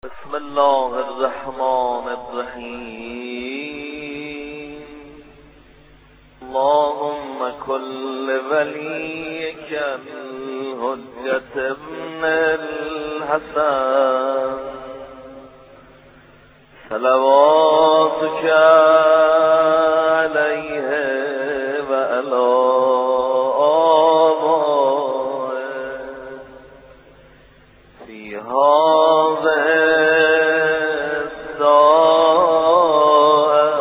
بسم الله الرحمن الرحیم. اللهم كل وليك الحجة ابن الحسن صلواتك عليه وعلى آبائه في هذه الساعة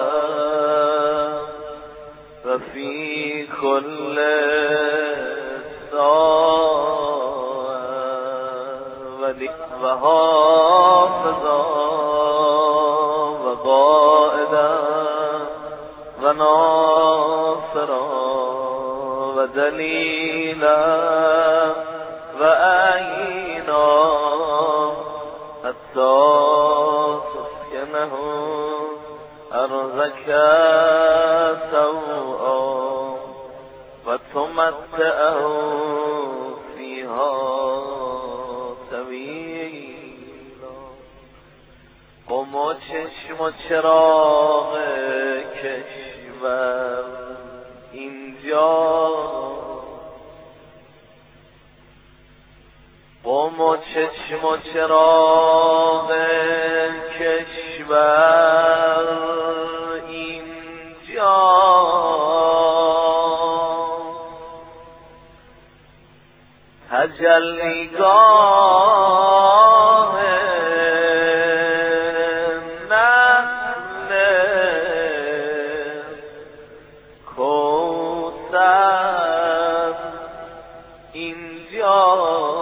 وفي كل ساعة وحافظا وقائدا وناصرا ودليلا وأعينا حتى تسكنه أرضك سوءا وتمتعه فيها طويلا. قم و چشم و چراغ کشور اینجا، قم و چشم و چراغ کشور اینجا، تجلیگاه نسل کوثر اینجا،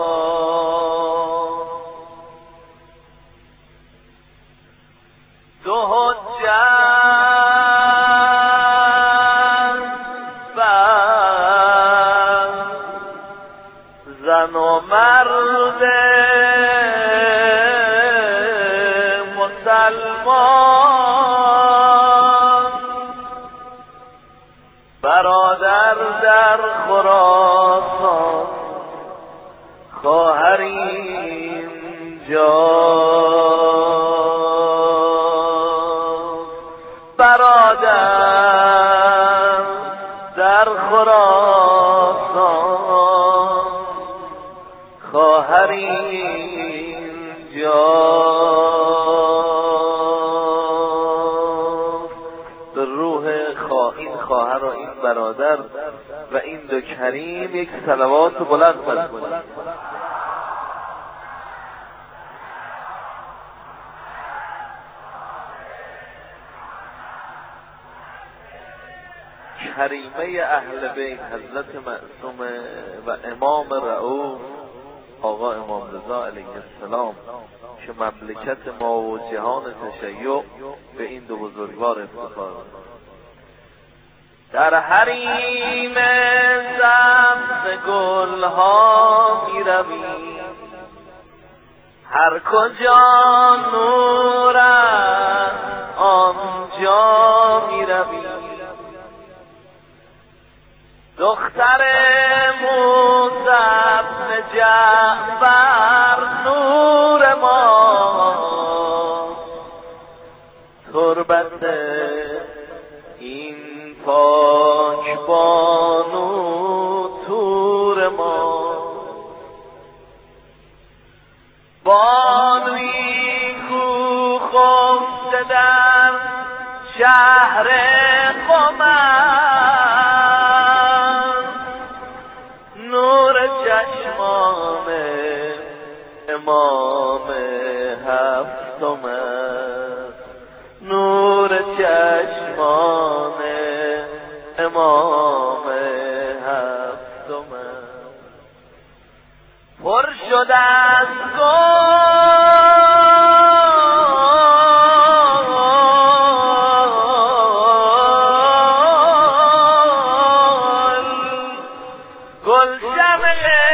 دو حجت بر زن و مرد مسلمان، برادر در خراسان، خواهر اینجا، برادر در خراسان، خواهر اینجا. به روح این خواهر و این برادر و این دو کریم یک صلوات بلند بکنید. کریمه اهل بیت حضرت معصومه و امام رؤوف آقا امام رضا علیه السلام که مملکت ما و جهان تشیع به این دو بزرگوار افتخار. در حریم سبز گلها می روی، هر کجا نور است آنجا می روی. دختر موسی بن جعفر نور ما، تربت این پاک بانو تور ما، بانوی کو خفته در شهر قم، نور چشمان امام هفتم، نور چشمان امام هفتم، پر شده از گلشن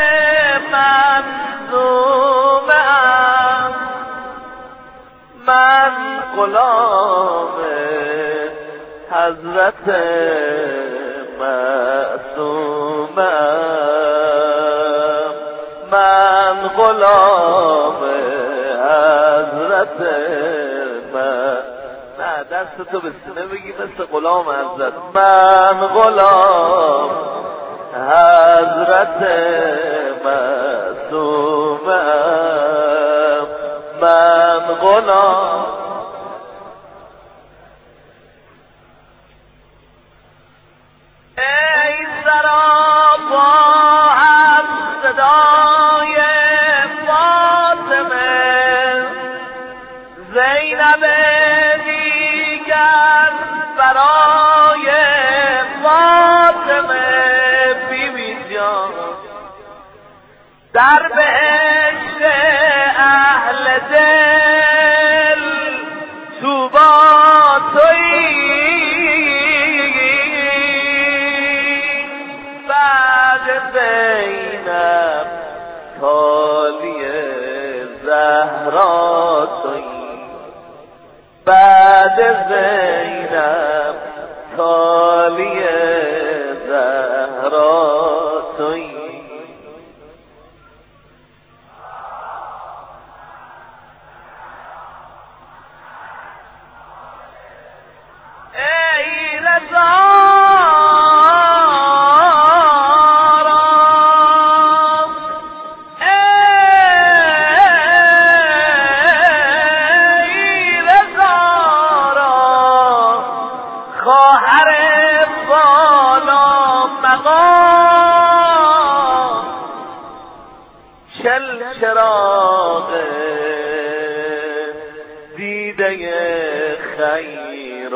منظومه، من غلام حضرت معصومم، من غلام حضرت حضرت من، نه دستتو به سینه بگی مثل غلام حضرت، من غلام حضرت معصومم، من غلام. ای سراپا از صدای فاطمه، زینب دیگر برای فاطمه بیبی جان، در بهشت اهل دل تو با تویی، بعد زینب تالی زهرا تویی، بعد زینب تالی زهرا تویی. ای رزارم، ای رزارم، خواهر بالا مقام، چل چراغ دیده خیر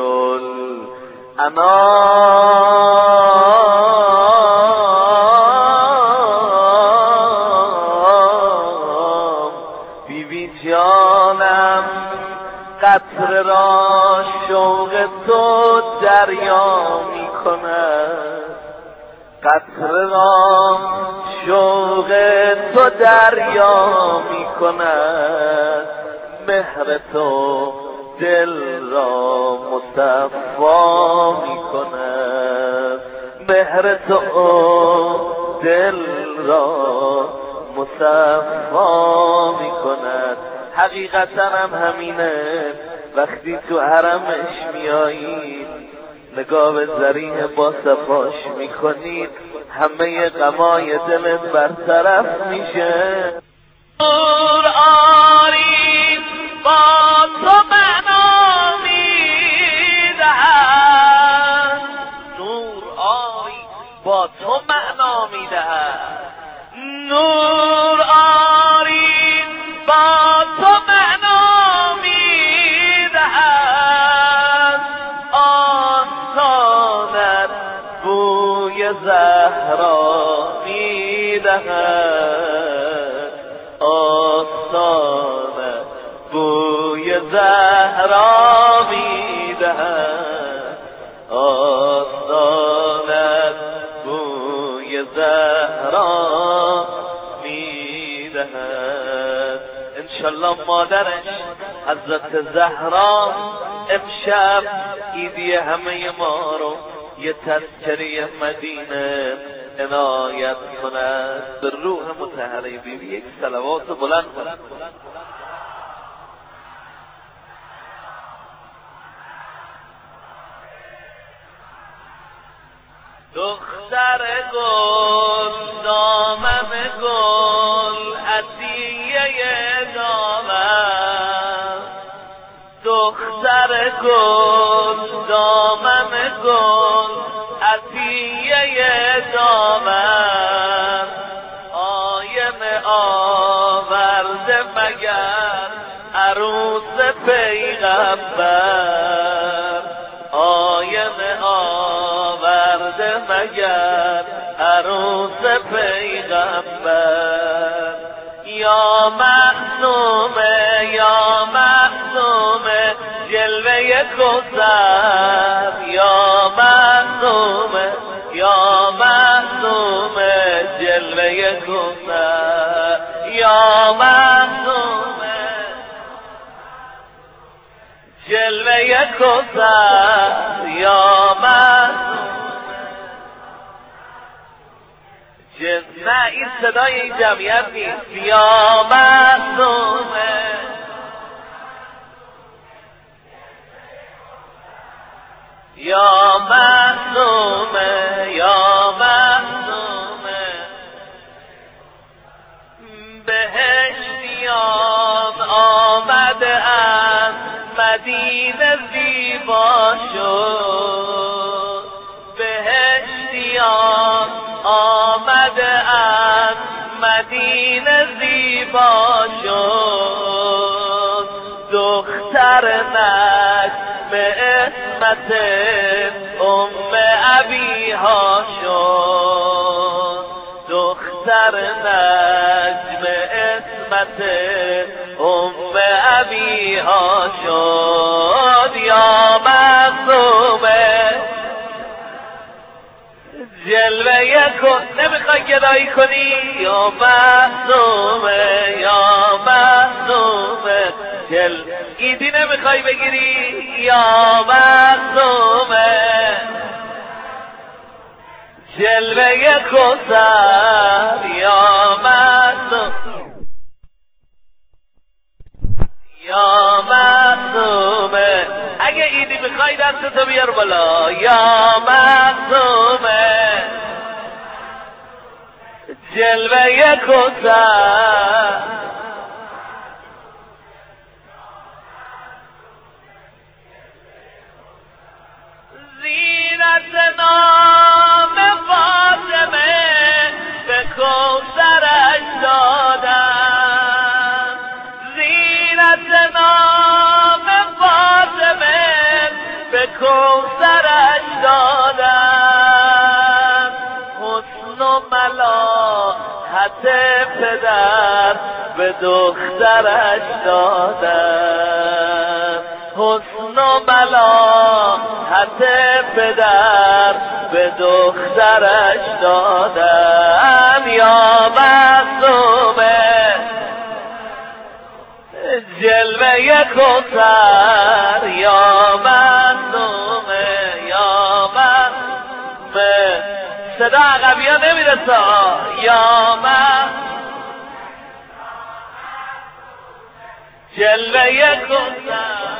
الانام، بیبی جانم قطره را شوق تو دریا می کند، قطره را شوق تو دریا می کند، مهر تو دل را مصفا می کند، مهر تو دل را مصفا می کند. حقیقتا هم همینه، وقتی تو حرمش میایید نگاه به زرین با صفاش میکنید، همه غمای دلت برطرف میشه. نور آری با تو معنا میدهد، نور آری با تو معنا میدهد، نور آری با تو معنا میدهد، آستانت بوی زهرا میدهد، آستانت بوی زهرا میدهد، آستانت بوی زهرا میدهد. انشالله مادرش حضرت زهرا امشب عیدی همه ما رو یه تذکره مدینه عنایت کند. به روح مطهره بیبی یک صلوات بلند کند. دختر گل دامن گل عطیه دامن، دختر گل دامن گل عطیه دامن، آیم آورده مگر عروس پیغمبر، آیم آورده مگر عروس پیغمبر. یا معصومه یا معصومه جلوه کوثر، یا معصومه یا معصومه جلوه کوثر، یا معصومه جلوه کوثر، یا معصومه. نه این صدای این جمعیت نیست. یا معصومه یا معصومه یا معصومه بهشتیان آمده از مدینه زیبا شد بهشتیان آمده از مدینه زیبا شد دختر نجم اسمت ابیها شد دختر نجم اسمت ابیها شد یا معصومه جلوه کن نمیخوای گدایی کنی یا معصومه یا معصومه ایدی نمیخوای بگیری یا معصومه جلوه کوثر یا معصومه یا معصومه اگه ایدی میخوای دستتو بیار بالا یا معصومه جلوه کوثر زینت نام فاطمه به کوثرش دادن زینت نام فاطمه به کوثرش دادن حسن و ملاحت پدر به دخترش دادن حسن و ملاحت پدر به دخترش دادن یا معصومه جلوه کوثر یا معصومه یا معصومه صدا عقبی ها نمیرسه یا جلوه کوثر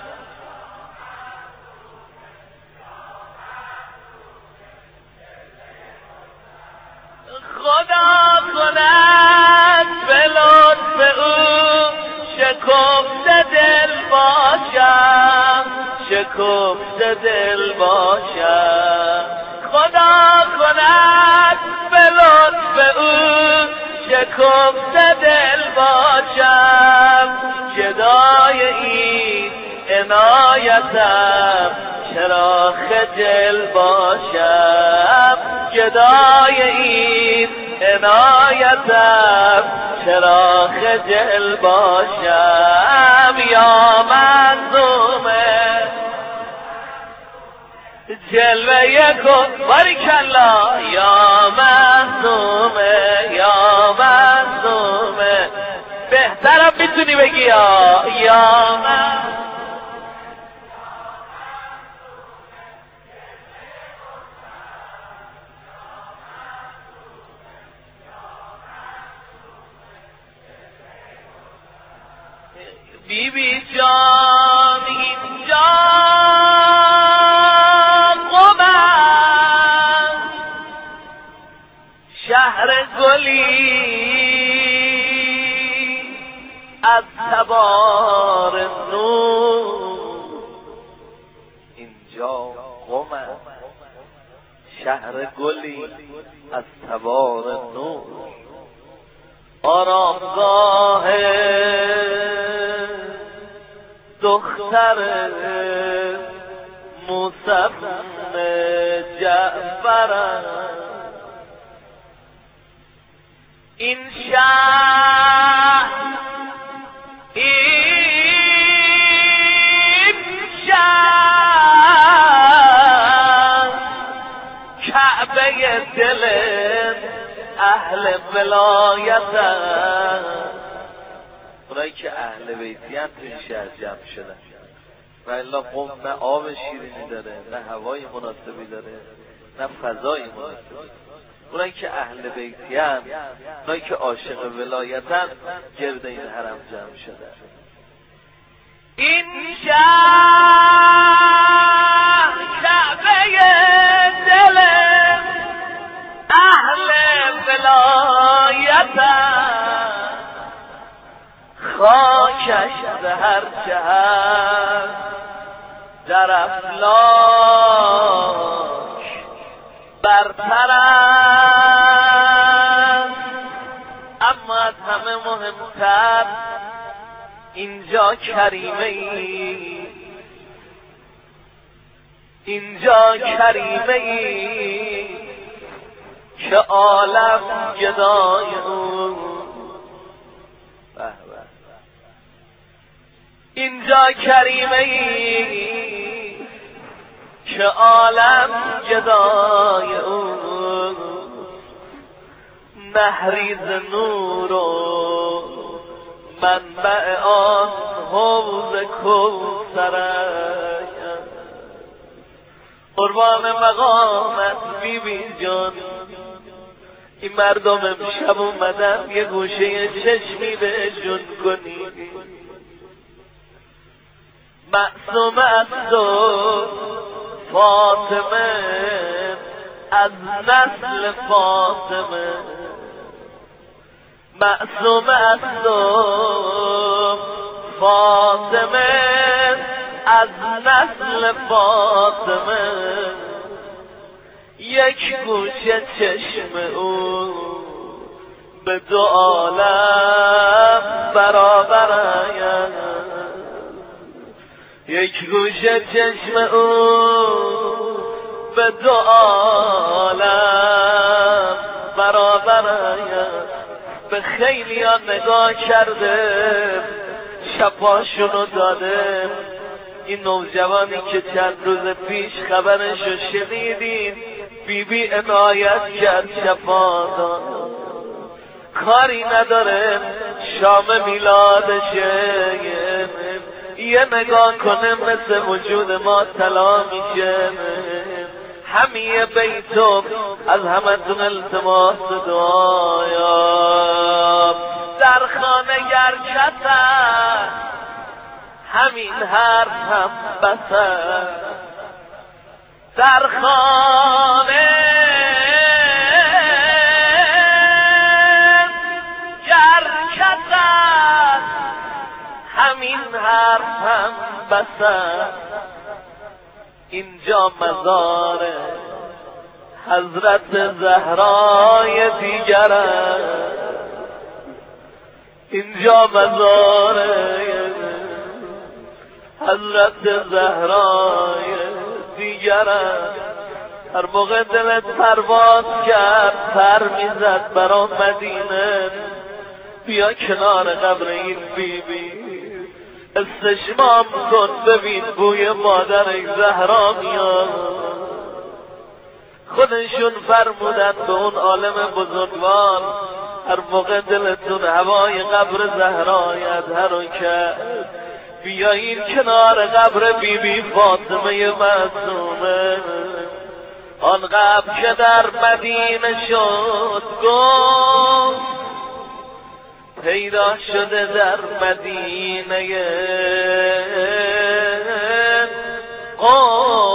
خدا کند به لطف او شکفته دل باشم شکفته دل باشم خدا کند به لطف او شکفته دل باشم جدای این عنایتم چرا خجل باشم جدای این عنایتم چرا خجل باشم یا معصومه جلوه کن باریکالله یا معصومه یا معصومه بهترم میتونی بگی یا معصومه بی بی جان اینجا قمم شهر گلی از تبار نور اینجا قمم شهر گلی از تبار نور آرامگاه دختر مصمم جعفرم این شهر کعبه دل اهل ولایتم اونایی که اهل بیتی هم تو این شهر جمع شدن و الا قم نه آب شیرینی داره نه هوای مناسبی داره نه فضای مناسبی اونایی که اهل بیتی هم اونایی که عاشق ولایتن گرد این حرم جمع شدن این شهر آتش هر چه هست در افلاک برتر است، اما از همه مهمتر اینجا کریمه ای، اینجا کریمه ای که عالم گدای او. اینجا کریمه ای که عالم گدای او، نهریز نور و منبع آن حوض کوثر. قربان مقامت بی بی جان، این مردم امشب اومدن یه گوشه چشمی بهشون کنی. معصوم است و فاطمه از نسل فاطمه، معصوم است و فاطمه از نسل فاطمه، یک گوشه چشم او به دو عالم برابر آید، یک گوشه چشم او به دو عالم برابر آید. به خیلی ها نگاه کرده، شپاشونو داده. این نوجوانی که چند روز پیش خبرشو شنیدین، بی عنایت کرد، شفا داد، کاری نداره، شام میلادشه، یه نگاه کنه مثل وجود ما طلا میشه. همه بیتم از همتون التماس دعایا، در خانه گرچت همین حرف هم بسه، در خانه گرچت همین حرف هم بسه. اینجا مزار حضرت زهرای دیگر است، اینجا مزار حضرت زهرای دیگر است. هر موقع دلت پرواز کرد، پر میزد برا مدینه، بیا کنار قبر این بیبی، استشمام کن، ببین بوی مادر زهرا میاد. خودشون فرمودن به اون عالم بزرگوار، هر موقع دلتون هوای قبر زهرا یدهرو کرد، بیایین کنار قبر بیبی فاطمه معصومه. آن قبر که در مدینه شد گفت، پیدا شده در مدینه قوم